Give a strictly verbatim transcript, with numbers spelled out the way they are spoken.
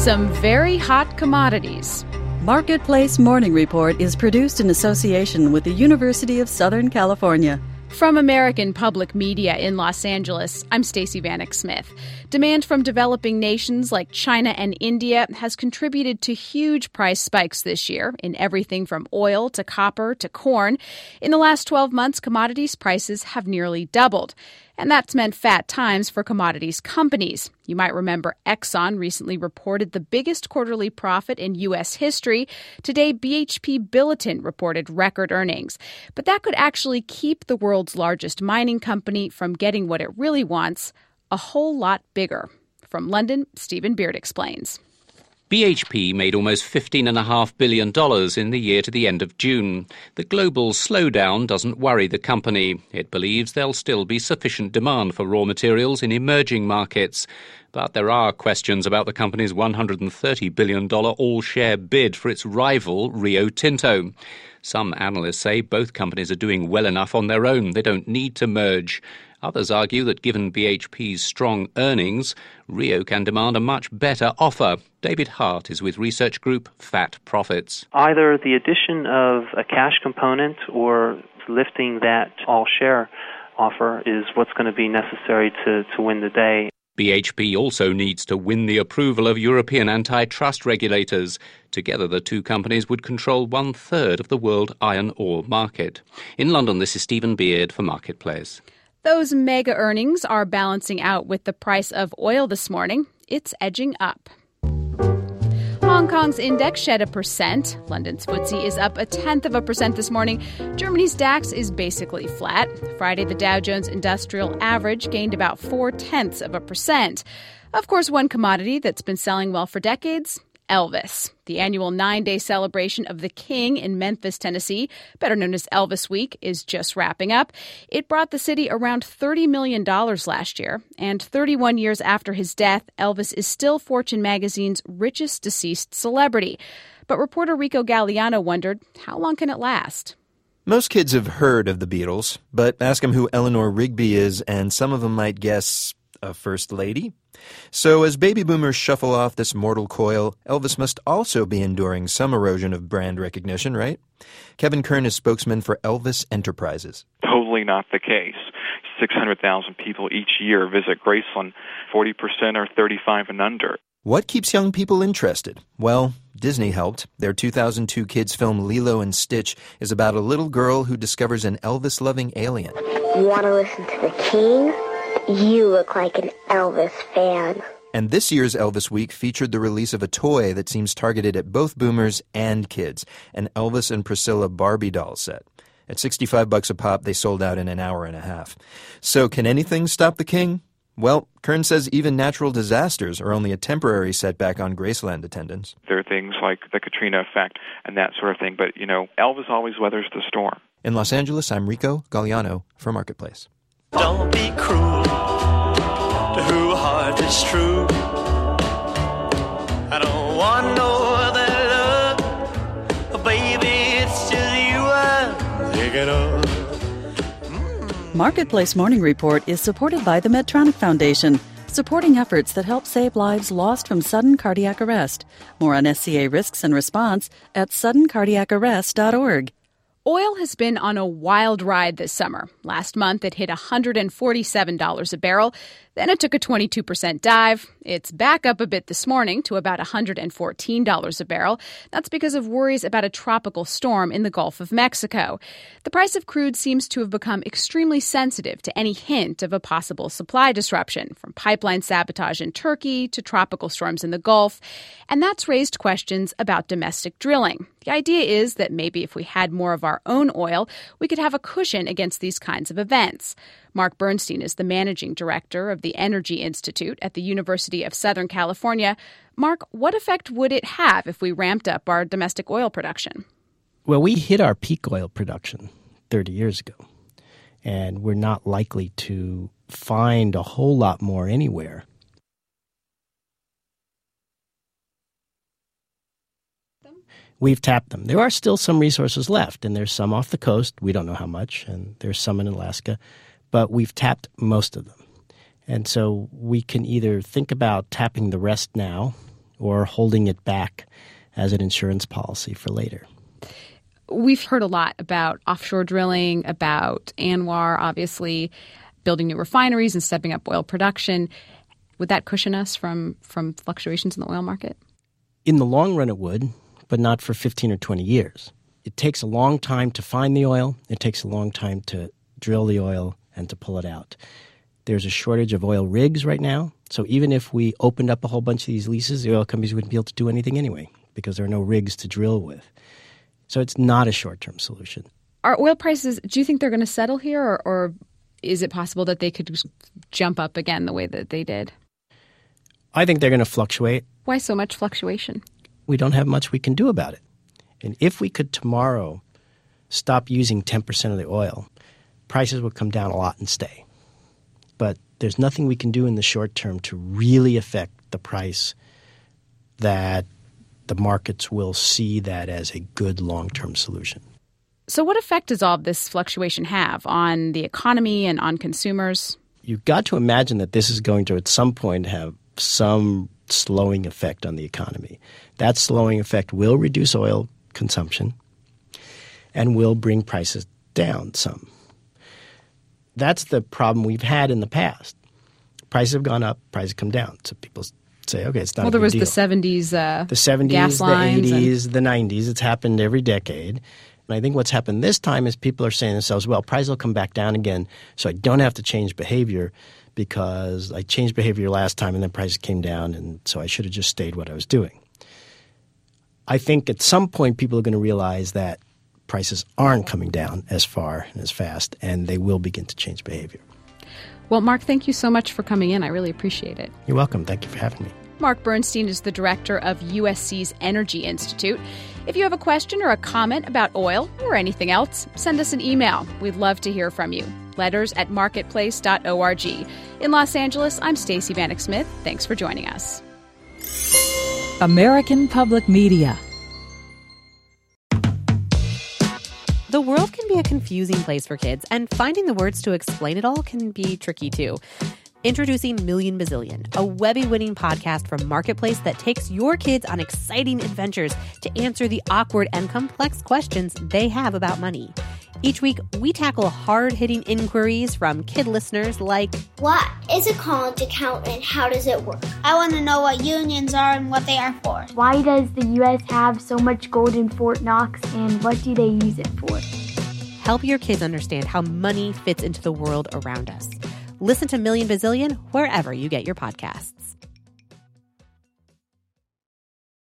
some very hot commodities. Marketplace Morning Report is produced in association with the University of Southern California. From American Public Media in Los Angeles, I'm Stacey Vanek Smith. Demand from developing nations like China and India has contributed to huge price spikes this year in everything from oil to copper to corn. In the last twelve months, commodities prices have nearly doubled. And that's meant fat times for commodities companies. You might remember Exxon recently reported the biggest quarterly profit in U S history. Today, B H P Billiton reported record earnings. But that could actually keep the world's largest mining company from getting what it really wants, a whole lot bigger. From London, Stephen Beard explains. B H P made almost fifteen point five billion dollars in the year to the end of June. The global slowdown doesn't worry the company. It believes there'll still be sufficient demand for raw materials in emerging markets. But there are questions about the company's one hundred thirty billion dollars all-share bid for its rival, Rio Tinto. Some analysts say both companies are doing well enough on their own. They don't need to merge. Others argue that given B H P's strong earnings, Rio can demand a much better offer. David Hart is with research group Fat Profits. Either the addition of a cash component or lifting that all-share offer is what's going to be necessary to, to win the day. B H P also needs to win the approval of European antitrust regulators. Together, the two companies would control one-third of the world iron ore market. In London, this is Stephen Beard for Marketplace. Those mega earnings are balancing out with the price of oil this morning. It's edging up. Hong Kong's index shed a percent. London's F T S E is up a tenth of a percent this morning. Germany's DAX is basically flat. Friday, the Dow Jones Industrial Average gained about four-tenths of a percent. Of course, one commodity that's been selling well for decades, Elvis. The annual nine-day celebration of the King in Memphis, Tennessee, better known as Elvis Week, is just wrapping up. It brought the city around thirty million dollars last year. And thirty-one years after his death, Elvis is still Fortune magazine's richest deceased celebrity. But reporter Rico Galliano wondered, how long can it last? Most kids have heard of the Beatles, but ask them who Eleanor Rigby is, and some of them might guess a first lady. So as baby boomers shuffle off this mortal coil, Elvis must also be enduring some erosion of brand recognition, right? Kevin Kern is spokesman for Elvis Enterprises. Totally not the case. six hundred thousand people each year visit Graceland. forty percent are thirty-five and under. What keeps young people interested? Well, Disney helped. Their two thousand two kids film Lilo and Stitch is about a little girl who discovers an Elvis-loving alien. You want to listen to the King? You look like an Elvis fan. And this year's Elvis Week featured the release of a toy that seems targeted at both boomers and kids, an Elvis and Priscilla Barbie doll set. At sixty-five bucks a pop, they sold out in an hour and a half. So can anything stop the King? Well, Kern says even natural disasters are only a temporary setback on Graceland attendance. There are things like the Katrina effect and that sort of thing, but, you know, Elvis always weathers the storm. In Los Angeles, I'm Rico Galliano for Marketplace. Don't be cruel to who heart is true. I don't want no other love, oh, baby, it's just you I'm thinking of. Mm. Marketplace Morning Report is supported by the Medtronic Foundation, supporting efforts that help save lives lost from sudden cardiac arrest. More on S C A risks and response at sudden cardiac arrest dot org. Oil has been on a wild ride this summer. Last month, it hit one hundred forty-seven dollars a barrel. Then it took a twenty-two percent dive. It's back up a bit this morning to about one hundred fourteen dollars a barrel. That's because of worries about a tropical storm in the Gulf of Mexico. The price of crude seems to have become extremely sensitive to any hint of a possible supply disruption, from pipeline sabotage in Turkey to tropical storms in the Gulf. And that's raised questions about domestic drilling. The idea is that maybe if we had more of our own oil, we could have a cushion against these kinds of events. Mark Bernstein is the managing director of the Energy Institute at the University of Southern California. Mark, what effect would it have if we ramped up our domestic oil production? Well, we hit our peak oil production thirty years ago, and we're not likely to find a whole lot more anywhere. We've tapped them. There are still some resources left, and there's some off the coast. We don't know how much, and there's some in Alaska. But we've tapped most of them. And so we can either think about tapping the rest now or holding it back as an insurance policy for later. We've heard a lot about offshore drilling, about Anwar, obviously, building new refineries and stepping up oil production. Would that cushion us from, from fluctuations in the oil market? In the long run, it would, but not for fifteen or twenty years. It takes a long time to find the oil. It takes a long time to drill the oil and to pull it out. There's a shortage of oil rigs right now. So even if we opened up a whole bunch of these leases, the oil companies wouldn't be able to do anything anyway because there are no rigs to drill with. So it's not a short-term solution. Are oil prices, do you think they're going to settle here, or, or is it possible that they could jump up again the way that they did? I think they're going to fluctuate. Why so much fluctuation? We don't have much we can do about it. And if we could tomorrow stop using ten percent of the oil, prices would come down a lot and stay. But there's nothing we can do in the short term to really affect the price that the markets will see that as a good long-term solution. So what effect does all of this fluctuation have on the economy and on consumers? You've got to imagine that this is going to at some point have some slowing effect on the economy. That slowing effect will reduce oil consumption and will bring prices down some. That's the problem we've had in the past. Prices have gone up, prices come down. So people say, okay, it's not well, a big deal. Well, there was the seventies, uh, the seventies, gas the lines eighties, and... the nineties. It's happened every decade. And I think what's happened this time is people are saying to themselves, well, prices will come back down again, so I don't have to change behavior because I changed behavior last time and then prices came down, and so I should have just stayed what I was doing. I think at some point people are going to realize that prices aren't coming down as far and as fast, and they will begin to change behavior. Well, Mark, thank you so much for coming in. I really appreciate it. You're welcome. Thank you for having me. Mark Bernstein is the director of U S C's Energy Institute. If you have a question or a comment about oil or anything else, send us an email. We'd love to hear from you. Letters at marketplace dot org. In Los Angeles, I'm Stacey Vanek Smith. Thanks for joining us. American Public Media. The world can be a confusing place for kids, and finding the words to explain it all can be tricky too. Introducing Million Bazillion, a Webby-winning podcast from Marketplace that takes your kids on exciting adventures to answer the awkward and complex questions they have about money. Each week, we tackle hard-hitting inquiries from kid listeners like, what is a college account and how does it work? I want to know what unions are and what they are for. Why does the U S have so much gold in Fort Knox and what do they use it for? Help your kids understand how money fits into the world around us. Listen to Million Bazillion wherever you get your podcasts.